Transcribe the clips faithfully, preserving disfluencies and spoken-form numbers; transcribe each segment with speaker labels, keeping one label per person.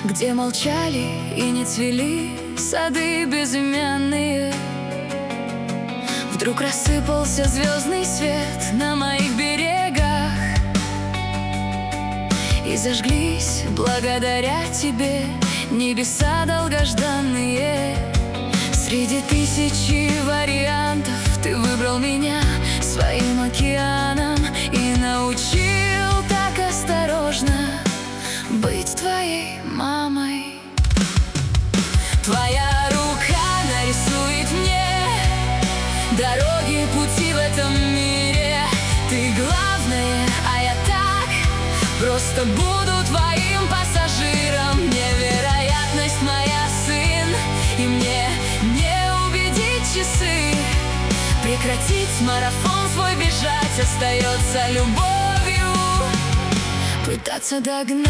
Speaker 1: где молчали и не цвели сады безымянные. Вдруг рассыпался звездный свет на моих берегах, и зажглись благодаря тебе небеса долгожданные. Среди тысячи вариантов ты выбрал меня своим океаном и научил так осторожно быть твоей мамой. Твоя рука нарисует мне дороги, пути в этом мире. Ты главное, а я так просто буду твоим пассажиром. Невероятность моя, сын, и мне не убедить часы. Прекратить марафон свой бежать, остается любовью пытаться догнать.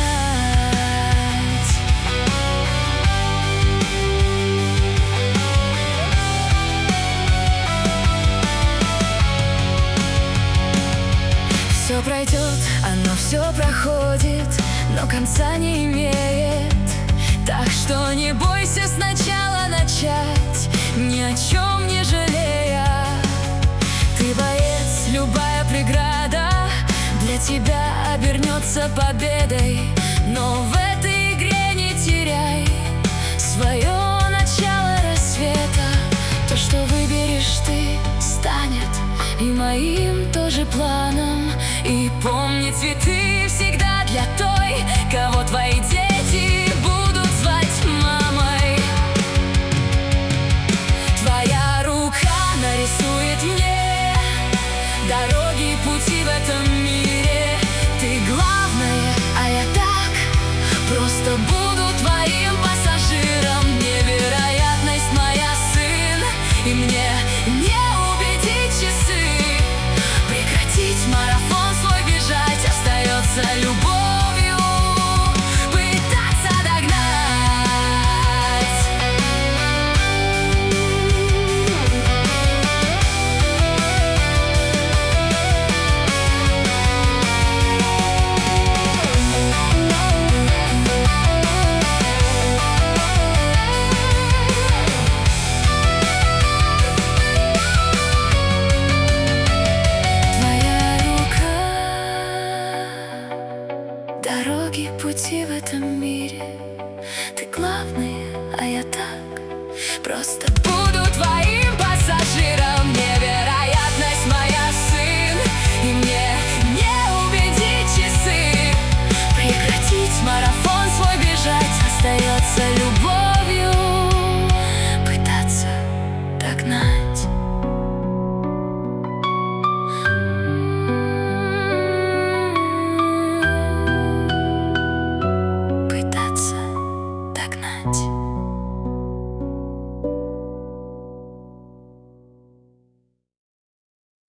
Speaker 1: Все пройдет, оно все проходит, но конца не имеет. Так что не бойся сначала начать, ни о чем не жалея. Ты боец, любая преграда для тебя обернется победой. Но в этой игре не теряй свое начало рассвета. То, что выберешь ты, станет и моим тоже планом. И помни, цветы всегда для той, кого твои дети будут звать мамой. Твоя рука нарисует мне дороги, пути в этом мире. Ты главное, а я так просто буду твоим пассажиром. Невероятность моя, сын, и мне не убедить часы. Прекратить марафон свой бежать, остается любовью пытаться догнать. Дороги, пути в этом мире. Ты главное, а я так просто буду твоей.